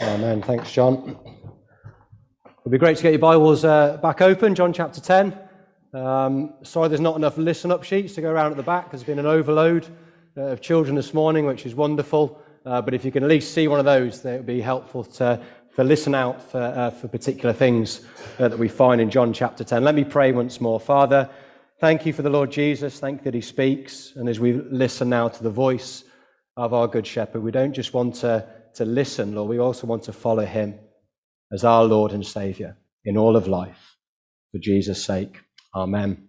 Amen. Thanks, John. It'd be great to get your Bibles back open, John chapter 10. Sorry there's not enough listen-up sheets to go around at the back. There's been an overload of children this morning, which is wonderful. But if you can at least see one of those, that would be helpful for listen out for particular things that we find in John chapter 10. Let me pray once more. Father, thank you for the Lord Jesus. Thank you that he speaks. And as we listen now to the voice of our Good Shepherd, we don't just want to listen, Lord, we also want to follow him as our Lord and Saviour in all of life. For Jesus' sake, amen.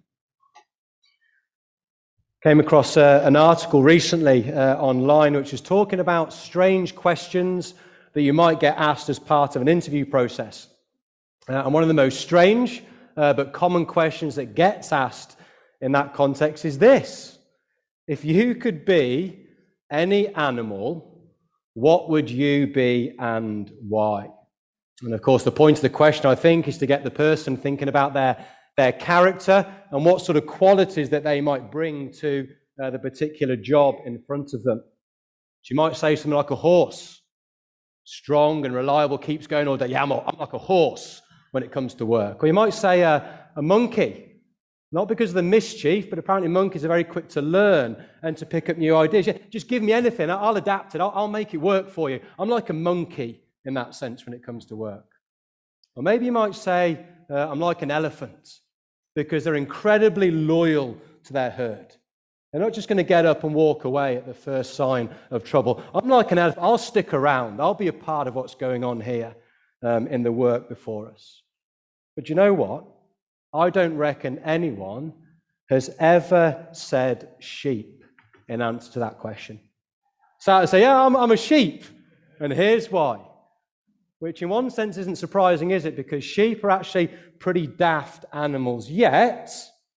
Came across an article recently online which was talking about strange questions that you might get asked as part of an interview process. And one of the most strange but common questions that gets asked in that context is this: if you could be any animal, what would you be and why? And of course, the point of the question, I think, is to get the person thinking about their character and what sort of qualities that they might bring to the particular job in front of them. So you might say something like a horse, strong and reliable, keeps going all day. Yeah, I'm like a horse when it comes to work. Or you might say a monkey, not because of the mischief, but apparently monkeys are very quick to learn and to pick up new ideas. Yeah, just give me anything, I'll adapt it, I'll make it work for you. I'm like a monkey in that sense when it comes to work. Or maybe you might say, I'm like an elephant, because they're incredibly loyal to their herd. They're not just going to get up and walk away at the first sign of trouble. I'm like an elephant. I'll stick around. I'll be a part of what's going on here in the work before us. But you know what? I don't reckon anyone has ever said sheep in answer to that question. So I say, yeah, I'm a sheep, and here's why. Which in one sense isn't surprising, is it? Because sheep are actually pretty daft animals. Yet,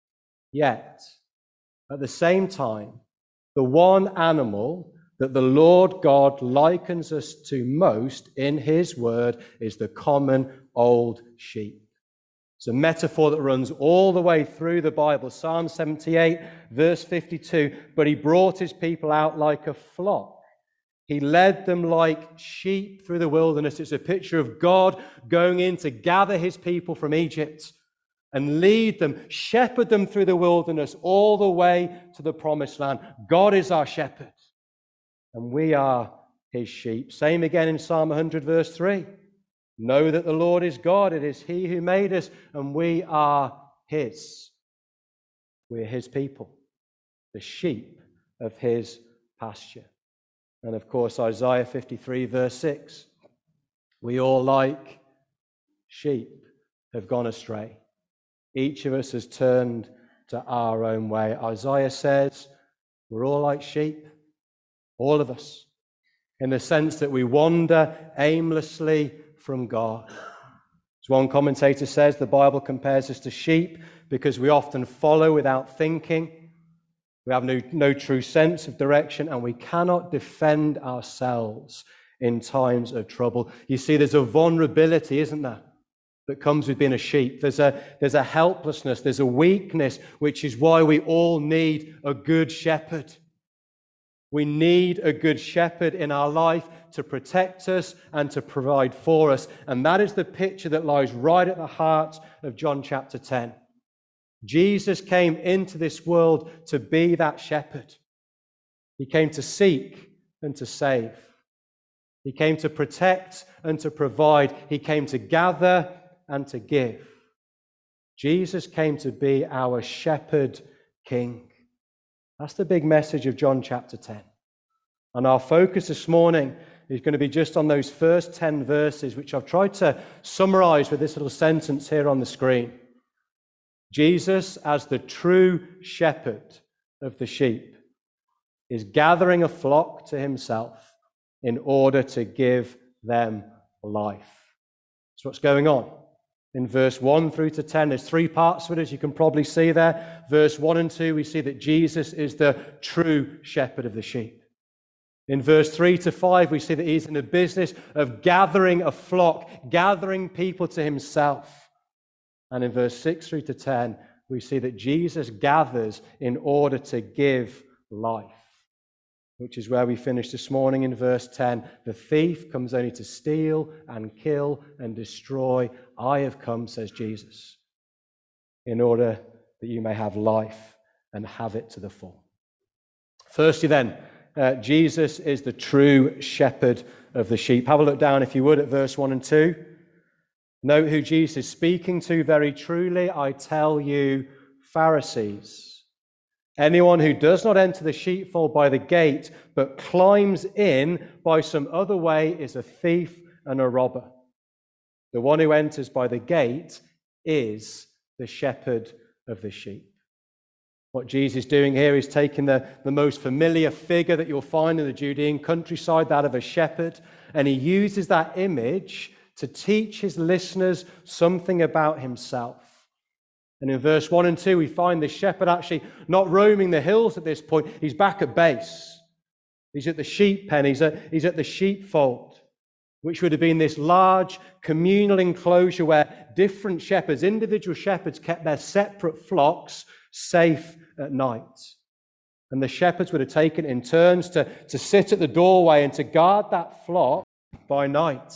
at the same time, the one animal that the Lord God likens us to most in his word is the common old sheep. It's a metaphor that runs all the way through the Bible. Psalm 78, verse 52, but he brought his people out like a flock. He led them like sheep through the wilderness. It's a picture of God going in to gather his people from Egypt and lead them, shepherd them through the wilderness all the way to the promised land. God is our shepherd, and we are his sheep. Same again in Psalm 100, verse 3. Know that the Lord is God. It is he who made us, and we are his. We're his people, the sheep of his pasture. And of course, Isaiah 53, verse 6. We all, like sheep, have gone astray. Each of us has turned to our own way. Isaiah says we're all like sheep, all of us, in the sense that we wander aimlessly from God. As one commentator says, the Bible compares us to sheep because we often follow without thinking. We have no true sense of direction, and we cannot defend ourselves in times of trouble. You see, there's a vulnerability, isn't there, that comes with being a sheep. There's a helplessness, there's a weakness, which is why we all need a good shepherd. We need a good shepherd in our life to protect us and to provide for us. And that is the picture that lies right at the heart of John chapter 10. Jesus came into this world to be that shepherd. He came to seek and to save. He came to protect and to provide. He came to gather and to give. Jesus came to be our shepherd king. That's the big message of John chapter 10. And our focus this morning is going to be just on those first 10 verses, which I've tried to summarize with this little sentence here on the screen. Jesus, as the true shepherd of the sheep, is gathering a flock to himself in order to give them life. That's what's going on. In verse 1 through to 10, there's three parts of it, as you can probably see there. Verse 1 and 2, we see that Jesus is the true shepherd of the sheep. In verse 3 to 5, we see that he's in the business of gathering a flock, gathering people to himself. And in verse 6 through to 10, we see that Jesus gathers in order to give life. which is where we finished this morning in verse 10. The thief comes only to steal and kill and destroy. I have come, says Jesus, in order that you may have life and have it to the full. Firstly then, Jesus is the true shepherd of the sheep. Have a look down, if you would, at verse 1 and 2. Note who Jesus is speaking to. Very truly, I tell you, Pharisees, anyone who does not enter the sheepfold by the gate, but climbs in by some other way, is a thief and a robber. The one who enters by the gate is the shepherd of the sheep. What Jesus is doing here is taking the most familiar figure that you'll find in the Judean countryside, that of a shepherd, and he uses that image to teach his listeners something about himself. And in verse 1 and 2, we find the shepherd actually not roaming the hills at this point. He's back at base. He's at the sheep pen. He's at the sheepfold, which would have been this large communal enclosure where different shepherds, individual shepherds, kept their separate flocks safe at night. And the shepherds would have taken in turns to sit at the doorway and to guard that flock by night.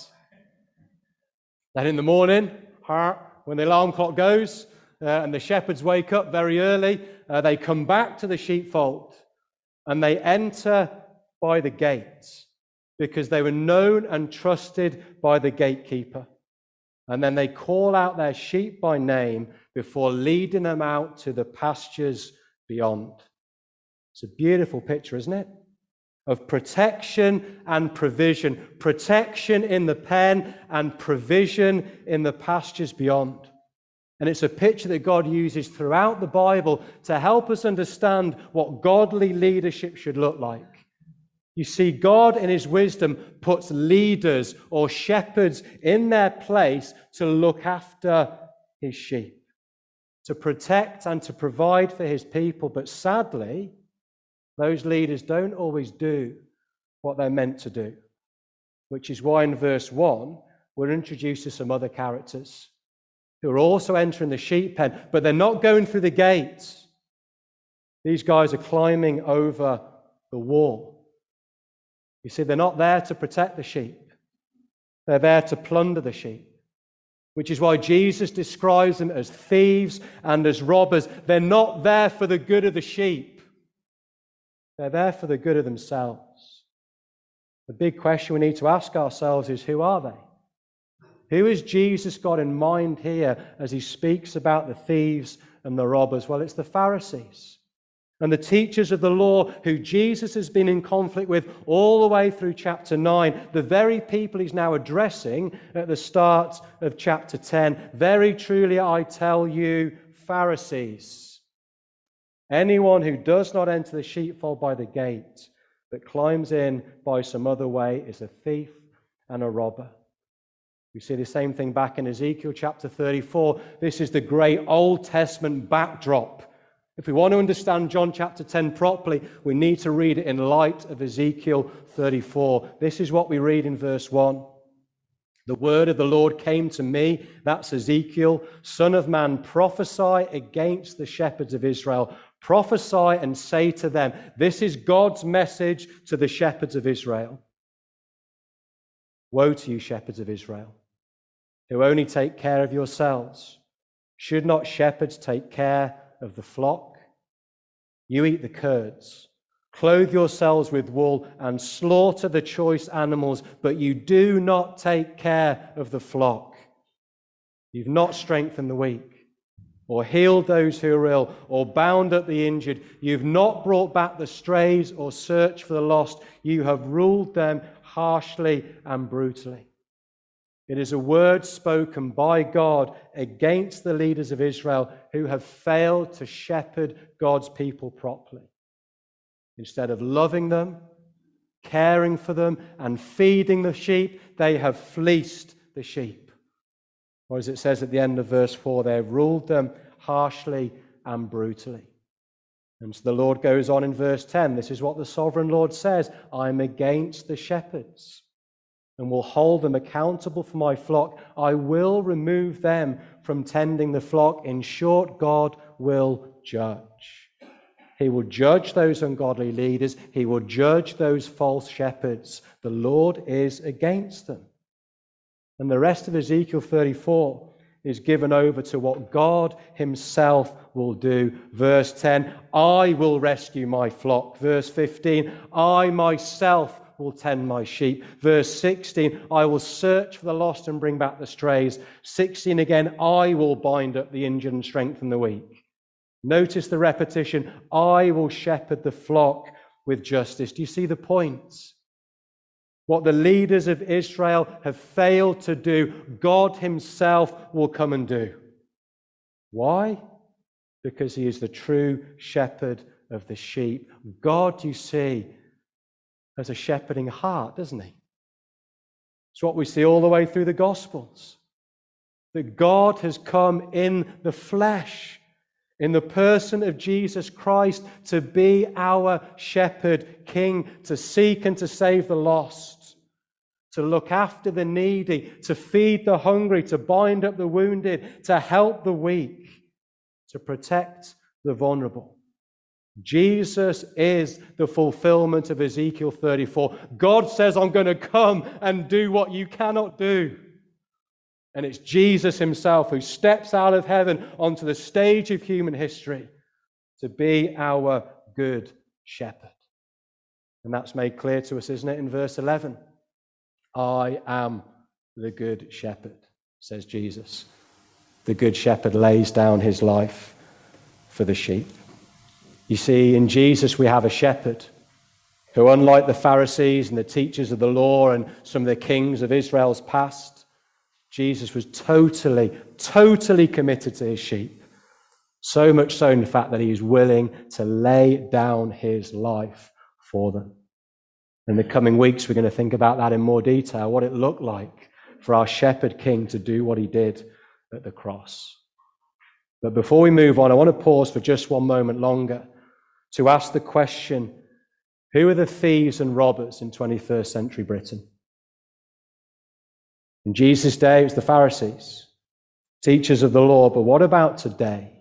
Then in the morning, when the alarm clock goes and the shepherds wake up very early, they come back to the sheepfold and they enter by the gate because they were known and trusted by the gatekeeper. And then they call out their sheep by name before leading them out to the pastures beyond. It's a beautiful picture, isn't it? Of protection and provision. Protection in the pen and provision in the pastures beyond. And it's a picture that God uses throughout the Bible to help us understand what godly leadership should look like. You see, God in his wisdom puts leaders or shepherds in their place to look after his sheep, to protect and to provide for his people. But sadly, those leaders don't always do what they're meant to do, which is why in verse 1, we're introduced to some other characters who are also entering the sheep pen, but they're not going through the gates. These guys are climbing over the wall. You see, they're not there to protect the sheep. They're there to plunder the sheep, which is why Jesus describes them as thieves and as robbers. They're not there for the good of the sheep. They're there for the good of themselves. The big question we need to ask ourselves is, who are they? Who has Jesus got in mind here as he speaks about the thieves and the robbers? Well, it's the Pharisees and the teachers of the law who Jesus has been in conflict with all the way through chapter 9, the very people he's now addressing at the start of chapter 10. Very truly, I tell you, Pharisees, anyone who does not enter the sheepfold by the gate, but climbs in by some other way, is a thief and a robber. We see the same thing back in Ezekiel chapter 34. This is the great Old Testament backdrop. If we want to understand John chapter 10 properly, we need to read it in light of Ezekiel 34. This is what we read in verse 1. The word of the Lord came to me, that's Ezekiel, Son of man, prophesy against the shepherds of Israel. Prophesy and say to them, this is God's message to the shepherds of Israel. Woe to you, shepherds of Israel, who only take care of yourselves. Should not shepherds take care of the flock? You eat the curds, clothe yourselves with wool, and slaughter the choice animals, but you do not take care of the flock. You've not strengthened the weak, or healed those who are ill, or bound up the injured. You've not brought back the strays, or searched for the lost. You have ruled them harshly and brutally. It is a word spoken by God against the leaders of Israel who have failed to shepherd God's people properly. Instead of loving them, caring for them, and feeding the sheep, they have fleeced the sheep. Or as it says at the end of verse 4, they have ruled them harshly and brutally. And so the Lord goes on in verse 10. This is what the sovereign Lord says. I'm against the shepherds and will hold them accountable for my flock. I will remove them from tending the flock. In short, God will judge. He will judge those ungodly leaders. He will judge those false shepherds. The Lord is against them. And the rest of Ezekiel 34 is given over to what God himself will do. Verse 10, I will rescue my flock. Verse 15, I myself will tend my sheep. Verse 16, I will search for the lost and bring back the strays. 16 again, I will bind up the injured and strengthen the weak. Notice the repetition, I will shepherd the flock with justice. Do you see the point? What the leaders of Israel have failed to do, God himself will come and do. Why? Because he is the true shepherd of the sheep. God, you see, has a shepherding heart, doesn't he? It's what we see all the way through the Gospels. That God has come in the flesh, in the person of Jesus Christ, to be our shepherd king, to seek and to save the lost, to look after the needy, to feed the hungry, to bind up the wounded, to help the weak, to protect the vulnerable. Jesus is the fulfillment of Ezekiel 34. God says, I'm going to come and do what you cannot do. And it's Jesus himself who steps out of heaven onto the stage of human history to be our good shepherd. And that's made clear to us, isn't it, in verse 11? I am the good shepherd, says Jesus. The good shepherd lays down his life for the sheep. You see, in Jesus we have a shepherd who, unlike the Pharisees and the teachers of the law and some of the kings of Israel's past, Jesus was totally committed to his sheep. So much so, in fact, that he is willing to lay down his life for them. In the coming weeks, we're going to think about that in more detail, what it looked like for our shepherd king to do what he did at the cross. But before we move on, I want to pause for just one moment longer to ask the question, who are the thieves and robbers in 21st century Britain? In Jesus' day, it was the Pharisees, teachers of the law. But what about today?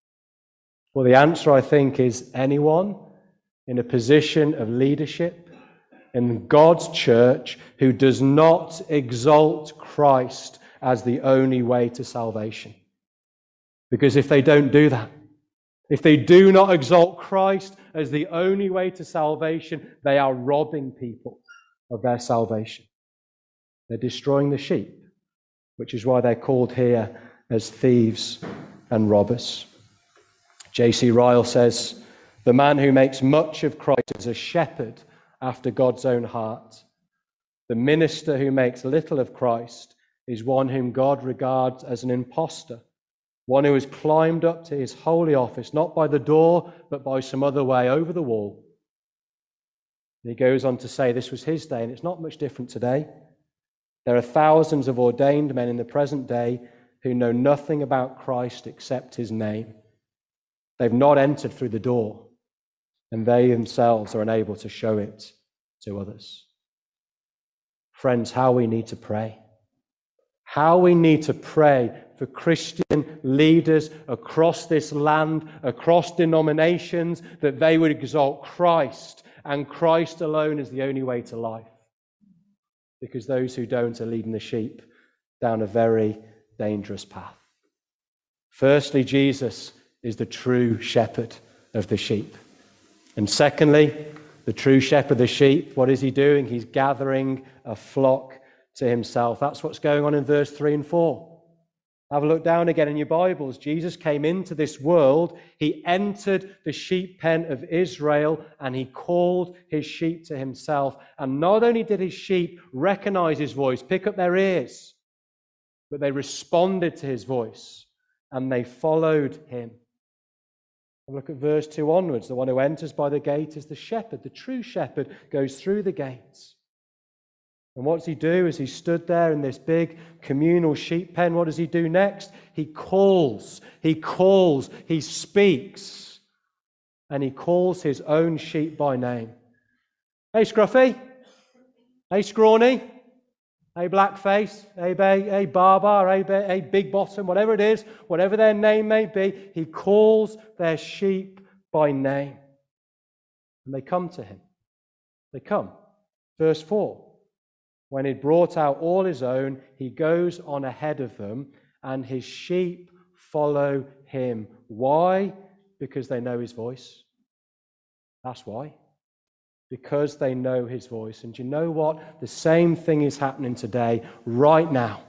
Well, the answer, I think, is anyone in a position of leadership in God's church who does not exalt Christ as the only way to salvation. Because if they don't do that, if they do not exalt Christ as the only way to salvation, they are robbing people of their salvation. They're destroying the sheep, which is why they're called here as thieves and robbers. J.C. Ryle says, the man who makes much of Christ is a shepherd after God's own heart. The minister who makes little of Christ is one whom God regards as an impostor, one who has climbed up to his holy office, not by the door, but by some other way over the wall. And he goes on to say this was his day, and it's not much different today. There are thousands of ordained men in the present day who know nothing about Christ except his name. They've not entered through the door, and they themselves are unable to show it to others. Friends, how we need to pray. How we need to pray for Christian leaders across this land, across denominations, that they would exalt Christ, and Christ alone is the only way to life. Because those who don't are leading the sheep down a very dangerous path. Firstly, Jesus is the true shepherd of the sheep. And secondly, the true shepherd of the sheep, what is he doing? He's gathering a flock to himself. That's what's going on in verse 3 and 4. Have a look down again in your Bibles. Jesus came into this world. He entered the sheep pen of Israel, and he called his sheep to himself. And not only did his sheep recognize his voice, pick up their ears, but they responded to his voice, and they followed him. Look at verse 2 onwards. The one who enters by the gate is the shepherd. The true shepherd goes through the gates. And what does he do as he stood there in this big communal sheep pen? What does he do next? He calls, he speaks, and he calls his own sheep by name. Hey, Scruffy. Hey, Scrawny. Hey, Blackface. Hey, Barbar. Hey, Big Bottom. Whatever it is, whatever their name may be, he calls their sheep by name. And they come to him. They come. Verse 4. When he'd brought out all his own, he goes on ahead of them, and his sheep follow him. Why? Because they know his voice. That's why. Because they know his voice. And you know what? The same thing is happening today, right now.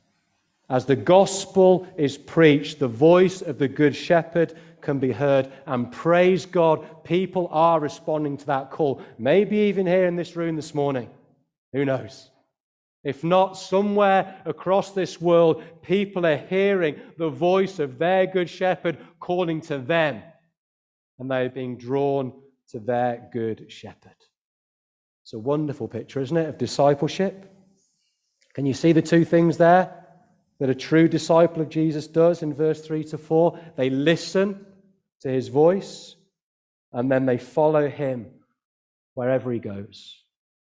As the gospel is preached, the voice of the Good Shepherd can be heard. And praise God, people are responding to that call. Maybe even here in this room this morning. Who knows? If not, somewhere across this world, people are hearing the voice of their Good Shepherd calling to them. And they're being drawn to their Good Shepherd. It's a wonderful picture, isn't it, of discipleship? Can you see the two things there that a true disciple of Jesus does in verse 3 to 4? They listen to his voice, and then they follow him wherever he goes.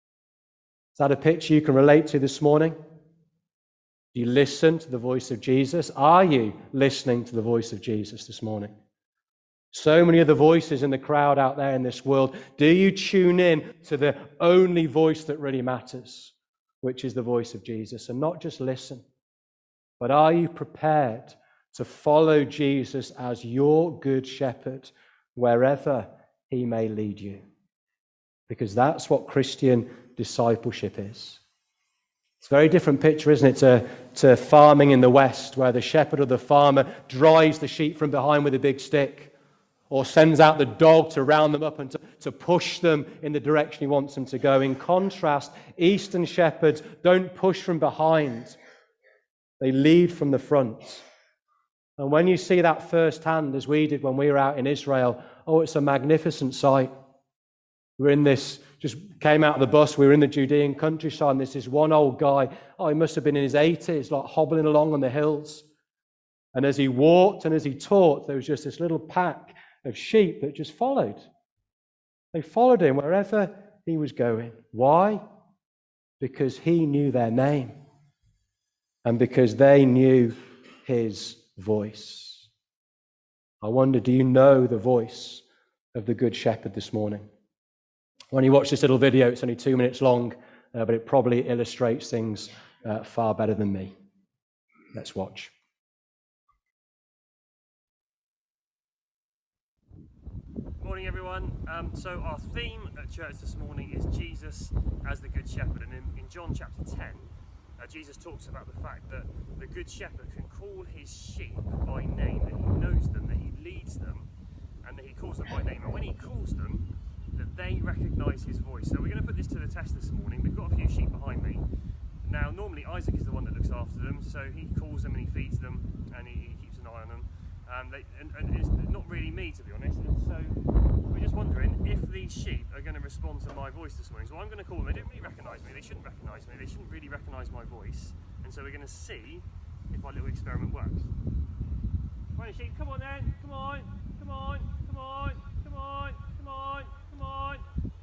Is that a picture you can relate to this morning? Do you listen to the voice of Jesus? Are you listening to the voice of Jesus this morning? So many other voices in the crowd out there in this world. Do you tune in to the only voice that really matters, which is the voice of Jesus? And not just listen, but are you prepared to follow Jesus as your Good Shepherd wherever he may lead you? Because that's what Christian discipleship is. It's a very different picture, isn't it, to farming in the West, where the shepherd or the farmer drives the sheep from behind with a big stick, or sends out the dog to round them up and to push them in the direction he wants them to go. In contrast, Eastern shepherds don't push from behind. They lead from the front. And when you see that firsthand, as we did when we were out in Israel, oh, it's a magnificent sight. We're in this, just came out of the bus, we were in the Judean countryside, and there's this one old guy, oh, he must have been in his 80s, like hobbling along on the hills. And as he walked and as he taught, there was just this little pack of sheep that just followed. They followed him wherever he was going. Why? Because he knew their name. And because they knew his voice. I wonder, do you know the voice of the Good Shepherd this morning? When you watch this little video, it's only 2 minutes long, but it probably illustrates things far better than me. Let's watch. Morning, everyone. So our theme at church this morning is Jesus as the Good Shepherd. And in John chapter 10, Jesus talks about the fact that the Good Shepherd can call his sheep by name, that he knows them, that he leads them, and that he calls them by name. And when he calls them, that they recognise his voice. So we're going to put this to the test this morning. We've got a few sheep behind me. Now, normally Isaac is the one that looks after them, so he calls them and he feeds them, and he keeps an eye on them. And it's not really me, to be honest. And so we're just wondering if these sheep are going to respond to my voice this morning. So I'm going to call them. They don't really recognise me. They shouldn't recognise me. They shouldn't really recognise my voice. And so we're going to see if our little experiment works. Come on, sheep. Come on then. Come on. Come on. Come on. Come on. Come on. Come on.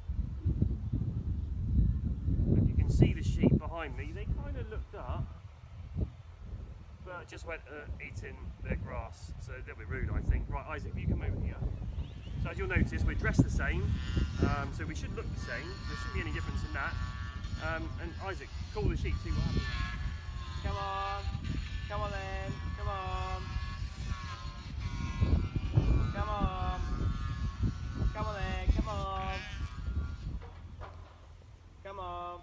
If you can see the sheep behind me, they kind of looked up, but just went eating their grass. So a little bit rude, I think. Right, Isaac, you come over here. So as you'll notice, we're dressed the same, so we should look the same. So there shouldn't be any difference in that. And Isaac, call the sheep, see what happens. Come on. Come on then. Come on. Come on. Come on then. Come on. Come on.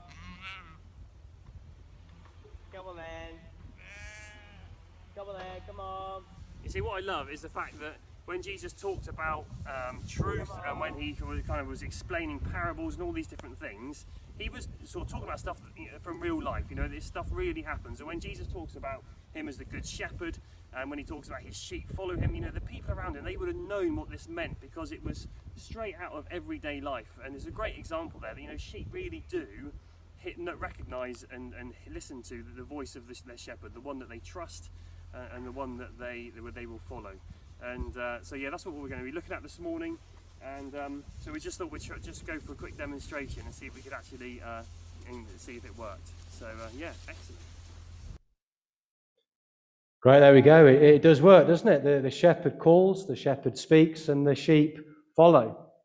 Come on then. Come on then. Come on. You see, what I love is the fact that when Jesus talked about truth and when he kind of was explaining parables and all these different things, he was sort of talking about stuff from real life. You know, this stuff really happens. And when Jesus talks about him as the Good Shepherd, and when he talks about his sheep follow him, you know, the people around him, they would have known what this meant because it was straight out of everyday life. And there's a great example there that, you know, sheep really do recognise and listen to the voice of their shepherd, the one that they trust and the one that they will follow. And so yeah, that's what we're going to be looking at this morning. And so we just thought we'd just go for a quick demonstration and see if we could actually see if it worked. So yeah, excellent. Great, there we go. It does work, doesn't it? The shepherd calls, the shepherd speaks, and the sheep follow.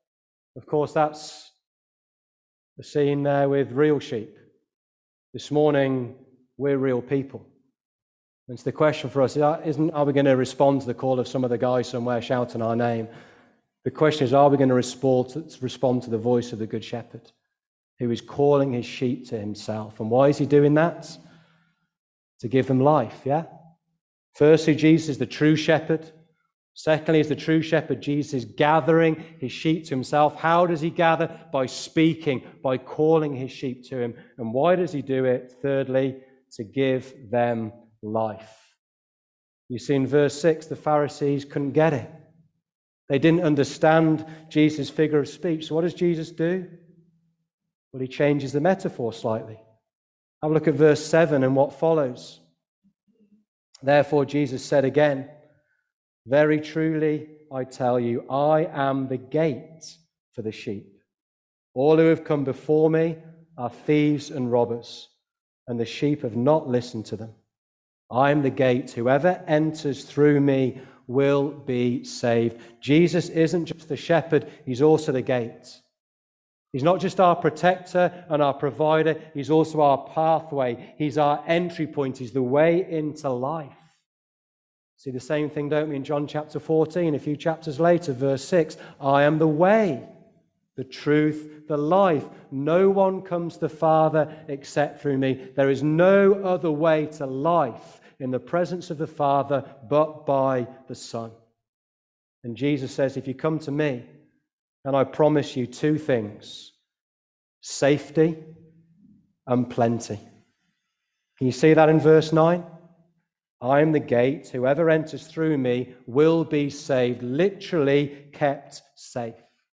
Of course, that's the scene there with real sheep. This morning, we're real people. And so the question for us isn't, are we going to respond to the call of some of the guys somewhere shouting our name? The question is, are we going to respond to the voice of the Good Shepherd, who is calling his sheep to himself? And why is he doing that? To give them life, yeah? Firstly, Jesus is the true shepherd. Secondly, as the true shepherd, Jesus is gathering his sheep to himself. How does he gather? By speaking, by calling his sheep to him. And why does he do it? Thirdly, to give them life. You see, in verse 6, the Pharisees couldn't get it. They didn't understand Jesus' figure of speech. So what does Jesus do? Well, he changes the metaphor slightly. Have a look at verse 7 and what follows. Therefore, Jesus said again, very truly, I tell you, I am the gate for the sheep. All who have come before me are thieves and robbers, and the sheep have not listened to them. I am the gate. Whoever enters through me will be saved. Jesus isn't just the shepherd, he's also the gate. He's not just our protector and our provider, he's also our pathway. He's our entry point. He's the way into life. See the same thing, don't we, in John chapter 14, a few chapters later, verse 6. I am the way, the truth, the life. No one comes to the Father except through me. There is no other way to life in the presence of the Father but by the Son. And Jesus says, if you come to me, and I promise you two things, safety and plenty. Can you see that in verse 9? I am the gate. Whoever enters through me will be saved, literally kept safe.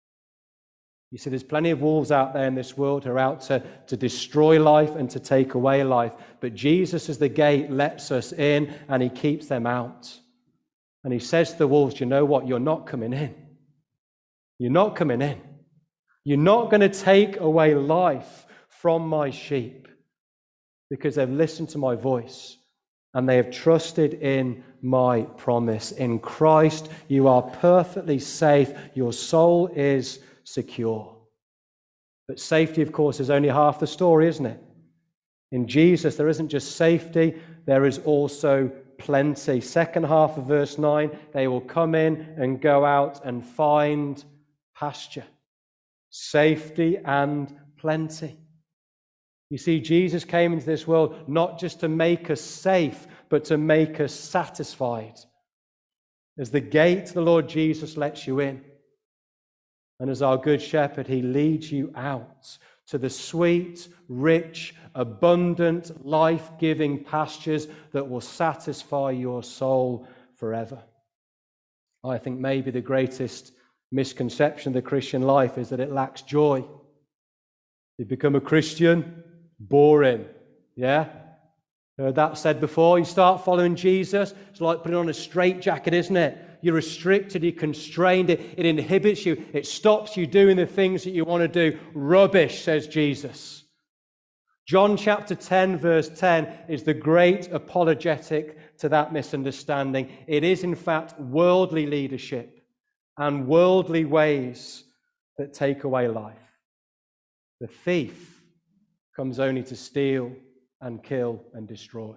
You see, there's plenty of wolves out there in this world who are out to destroy life and to take away life. But Jesus, as the gate, lets us in and he keeps them out. And he says to the wolves, you know what? You're not coming in. You're not coming in. You're not going to take away life from my sheep because they've listened to my voice and they have trusted in my promise. In Christ, you are perfectly safe. Your soul is secure. But safety, of course, is only half the story, isn't it? In Jesus, there isn't just safety, there is also plenty. Second half of verse 9, they will come in and go out and find pasture, safety and plenty. You see, Jesus came into this world not just to make us safe, but to make us satisfied. As the gate, the Lord Jesus lets you in. And as our good shepherd, he leads you out to the sweet, rich, abundant, life-giving pastures that will satisfy your soul forever. I think maybe the greatest misconception of the Christian life is that it lacks joy. You become a Christian, boring. Yeah? Heard that said before. You start following Jesus, it's like putting on a straitjacket, isn't it? You're restricted, you're constrained, it inhibits you, it stops you doing the things that you want to do. Rubbish, says Jesus. John chapter 10, verse 10 is the great apologetic to that misunderstanding. It is, in fact, worldly leadership and worldly ways that take away life. The thief comes only to steal and kill and destroy.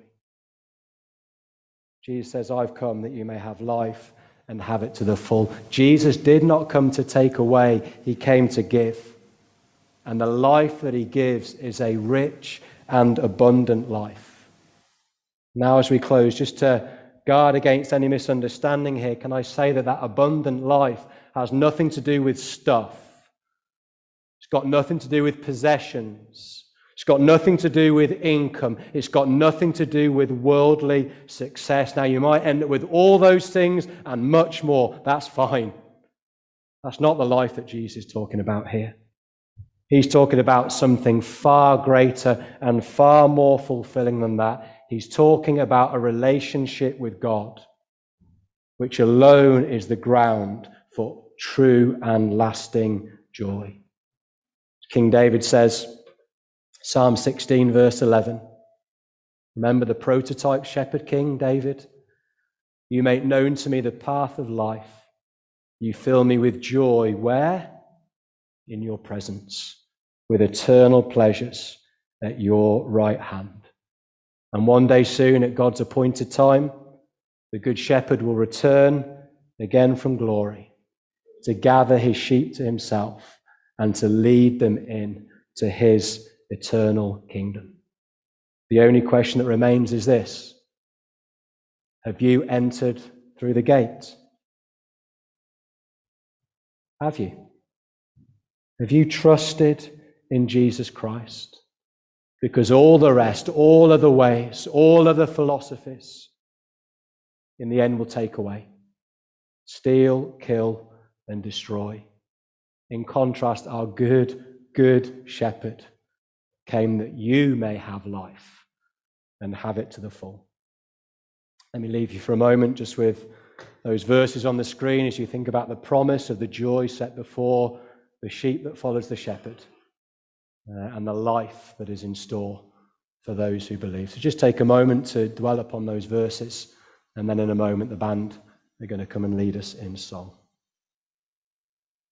Jesus says, I've come that you may have life and have it to the full. Jesus did not come to take away, he came to give. And the life that he gives is a rich and abundant life. Now, as we close, just to guard against any misunderstanding here, can I say that abundant life has nothing to do with stuff. It's got nothing to do with possessions. It's got nothing to do with income. It's got nothing to do with worldly success. Now, you might end up with all those things and much more. That's fine. That's not the life that Jesus is talking about here. He's talking about something far greater and far more fulfilling than that. He's talking about a relationship with God, which alone is the ground for true and lasting joy. King David says, Psalm 16, verse 11. Remember the prototype shepherd king, David? You make known to me the path of life. You fill me with joy. Where? in your presence with eternal pleasures at your right hand. And one day soon, at God's appointed time, the Good Shepherd will return again from glory to gather his sheep to himself and to lead them in to his eternal kingdom. The only question that remains is this: have you entered through the gate? Have you? Have you trusted in Jesus Christ? Because all the rest, all of the ways, all of the philosophies, in the end will take away. Steal, kill, and destroy. In contrast, our good shepherd came that you may have life and have it to the full. Let me leave you for a moment just with those verses on the screen as you think about the promise of the joy set before the sheep that follows the shepherd and the life that is in store for those who believe. So just take a moment to dwell upon those verses, and then in a moment the band are going to come and lead us in song.